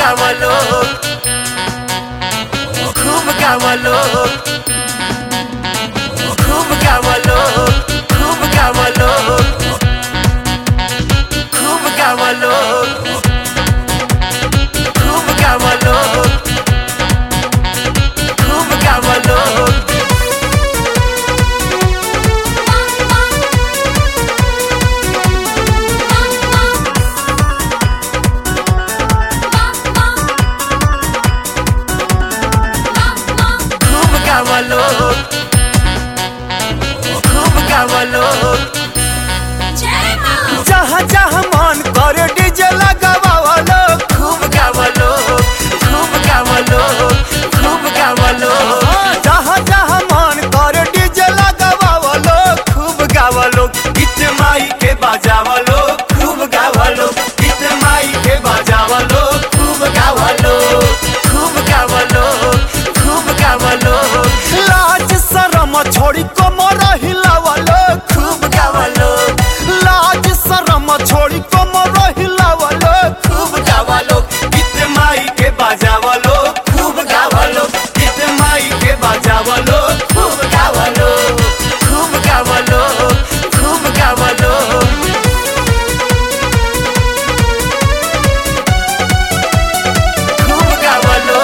गावलो खूब गावलो खूब गावलो खूब गावलो खूब गावलो खूब गावलो खूब गावलो खूब गावलो जहाँ जहाँ मन करे डीजे लगावलो खूब गावलो खूब गावलो खूब गावलो जहाँ जहाँ मन करे डीजे लगावलो खूब गावलो गीत माई के बजावलो खूब गावलो गीत माई के बजावलो खूब गावलो खूब गावलो खूब गावलो लाज शरम छोड़ी कमर हिलावलो खूब गावलो लाज शरम छोड़ी कमर हिलावलो खूब गावलो गीत माई के बजावलो खूब गावलो गीत माई के बजावलो खूब गावलो खूब गावलो खूब गावलो खूब गावलो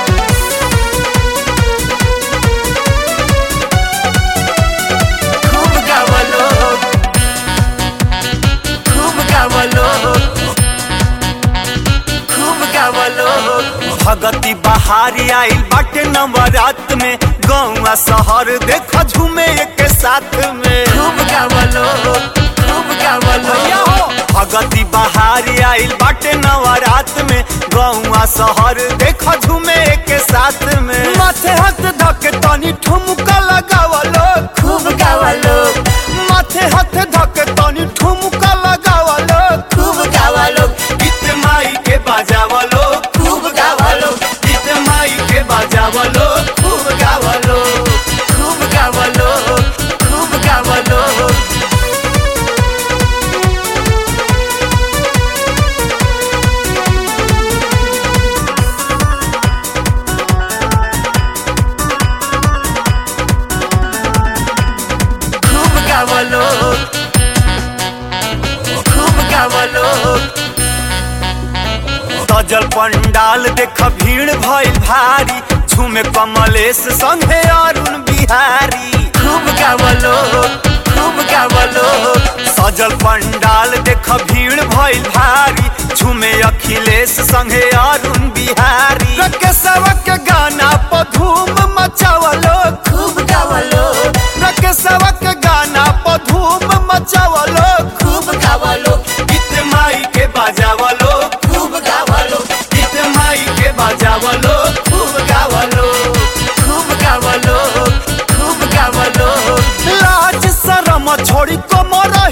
भगती बहारी आइल बाटे नवरात में गौवा शहर देखा झूमे एक साथ में खूब गावलो खूब गावलो भगती बहारी आइल बाटे नवरात में गौवा शहर देखा झूमे एक साथ में माथे हाथ धके तनी ठुमका लगावलो खूब गावलो माथे हाथ धके तनी ठुमका लगावलो खूब गावलो गीत माई के बजावलो खूब गावलो गीत माई के बजावलो खूब गावलो खूब गावलो खूब गावलो खूब गावलो खूब गावलो सजल पंडाल देख भीड़ भइल भारी झूमे कमलेश संगे अरुण बिहारी खूब गावलो खूब गावलो सजल पंडाल देख भीड़ भइल भारी झूमे अखिलेश संगे अरुण बिहारी रकेशवा के गाना पर धूम मचावलो खूब गावलो रकेशवा के गाना पर धूम मचावलो खूब गावलो गीत माई के बजावलो खूब गावलो गीत माई के बजावलो खूब गावलो खूब गावलो खूब गावलो लाज शरम छोड़ी कमर